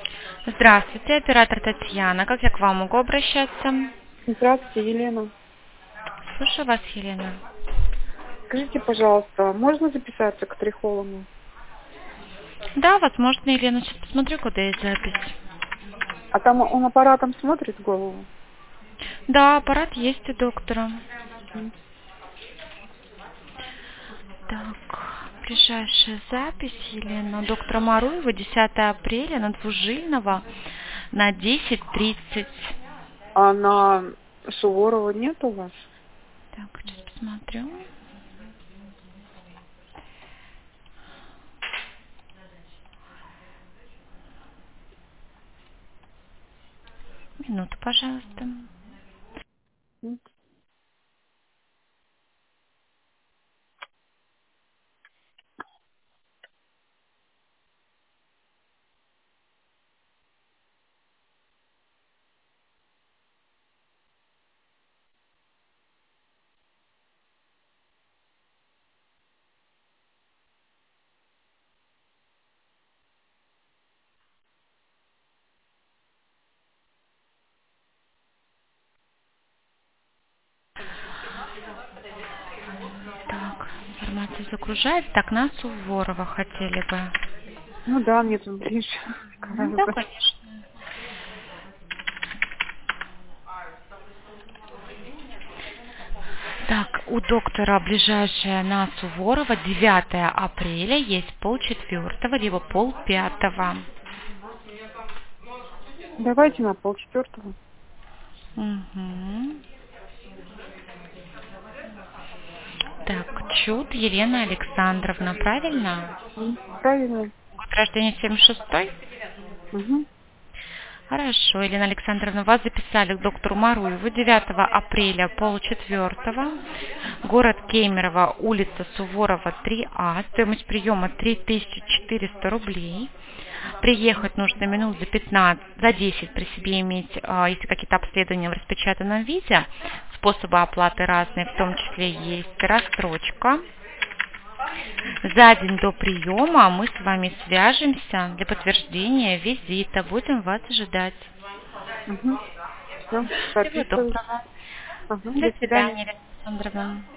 Здравствуйте, оператор Татьяна. Как я к вам могу обращаться? Здравствуйте, Елена. Слушаю вас, Елена. Скажите, пожалуйста, можно записаться к трихологу? Да, возможно, Елена. Сейчас посмотрю, куда есть запись. А там он аппаратом смотрит голову? Да, аппарат есть у доктора. М. Так, ближайшая запись, Елена. У доктора Маруева 10 апреля на Двужильного на 10:30. А на Суворова нет у вас? Так, сейчас посмотрю. Минуту, пожалуйста. М. Так, информация загружается. Так, на Суворова хотели бы. Ну да, мне тут ближе Да, гораздо. конечно. Так, у доктора ближайшая на Суворова 9 апреля есть полчетвертого, либо полпятого. Давайте на полчетвертого. Угу. Так, Чуд Елена Александровна, правильно? Правильно. Год рождения 76-й? Угу. Хорошо, Елена Александровна, вас записали к доктору Маруеву 9 апреля полчетвертого. Город Кемерово, улица Суворова, 3А. Стоимость приема 3400 рублей. Приехать нужно минут за 15, за 10 при себе иметь, если какие-то обследования в распечатанном виде. Способы оплаты разные, в том числе есть рассрочка. За день до приема мы с вами свяжемся для подтверждения визита. Будем вас ожидать. Угу. Все, Всего записываюсь. доброго. Ага, До до свидания. свидания, Александровна.